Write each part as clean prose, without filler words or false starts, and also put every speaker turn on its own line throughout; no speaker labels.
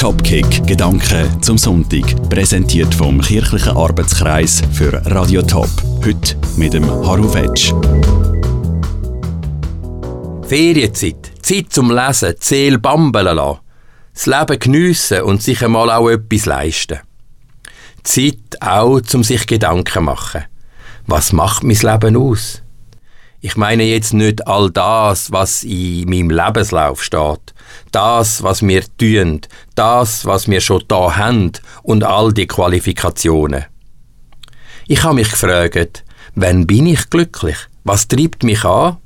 Topkick – Gedanken zum Sonntag. Präsentiert vom Kirchlichen Arbeitskreis für Radio Top. Heute mit dem Haru Vetsch.
Ferienzeit. Zeit zum Lesen, die Seele bambeln lassen. Das Leben geniessen und sich einmal auch etwas leisten. Zeit auch, um sich Gedanken machen. Was macht mein Leben aus? Ich meine jetzt nicht all das, was in meinem Lebenslauf steht. Das, was wir tun, das, was wir schon da haben und all die Qualifikationen. Ich habe mich gefragt, wann bin ich glücklich? Was treibt mich an?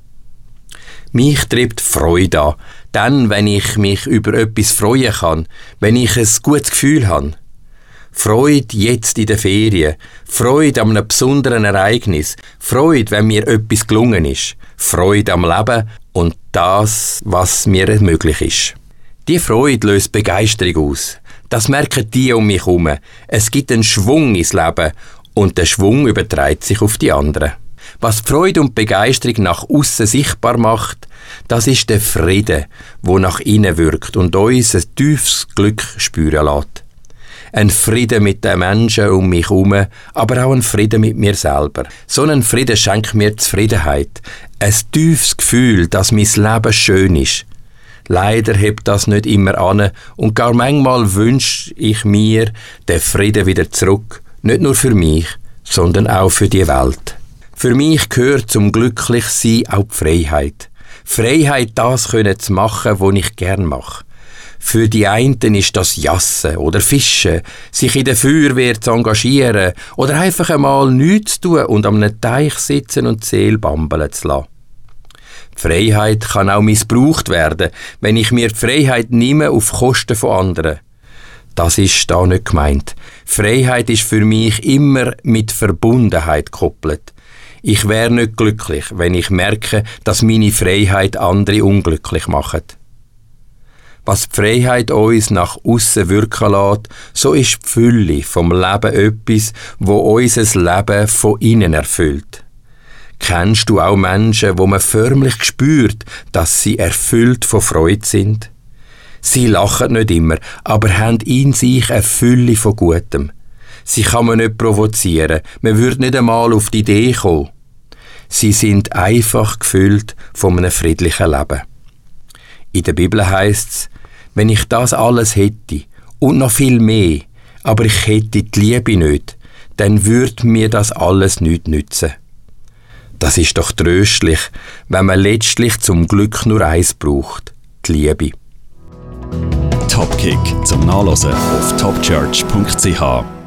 Mich treibt Freude an. Dann, wenn ich mich über etwas freuen kann, wenn ich ein gutes Gefühl habe. Freude jetzt in den Ferien, Freude an einem besonderen Ereignis, Freude, wenn mir etwas gelungen ist, Freude am Leben und das, was mir möglich ist. Die Freude löst Begeisterung aus. Das merken die um mich herum. Es gibt einen Schwung ins Leben und der Schwung überträgt sich auf die anderen. Was die Freude und Begeisterung nach aussen sichtbar macht, das ist der Friede, der nach innen wirkt und uns ein tiefes Glück spüren lässt. Ein Frieden mit den Menschen um mich herum, aber auch ein Frieden mit mir selber. So ein Frieden schenkt mir Zufriedenheit. Ein tiefes Gefühl, dass mein Leben schön ist. Leider hebt das nicht immer an und gar manchmal wünsche ich mir den Frieden wieder zurück. Nicht nur für mich, sondern auch für die Welt. Für mich gehört zum Glücklichsein auch die Freiheit. Freiheit, das zu machen, was ich gern mache. Für die einen ist das Jassen oder Fischen, sich in der Feuerwehr zu engagieren oder einfach einmal nichts zu tun und am Teich sitzen und die Seele bambeln zu lassen. Die Freiheit kann auch missbraucht werden, wenn ich mir die Freiheit nehme auf Kosten von anderen. Das ist da nicht gemeint. Freiheit ist für mich immer mit Verbundenheit gekoppelt. Ich wäre nicht glücklich, wenn ich merke, dass meine Freiheit andere unglücklich macht. Was die Freiheit uns nach aussen wirken lässt, so ist die Fülle vom Leben etwas, wo unser Leben von innen erfüllt. Kennst du auch Menschen, wo man förmlich spürt, dass sie erfüllt von Freude sind? Sie lachen nicht immer, aber haben in sich eine Fülle von Gutem. Sie kann man nicht provozieren, man würde nicht einmal auf die Idee kommen. Sie sind einfach gefüllt von einem friedlichen Leben. In der Bibel heisst's, wenn ich das alles hätte und noch viel mehr, aber ich hätte die Liebe nicht, dann würde mir das alles nichts nützen. Das ist doch tröstlich, wenn man letztlich zum Glück nur eins braucht, die Liebe.
Topkick zum Nachlesen auf topchurch.ch.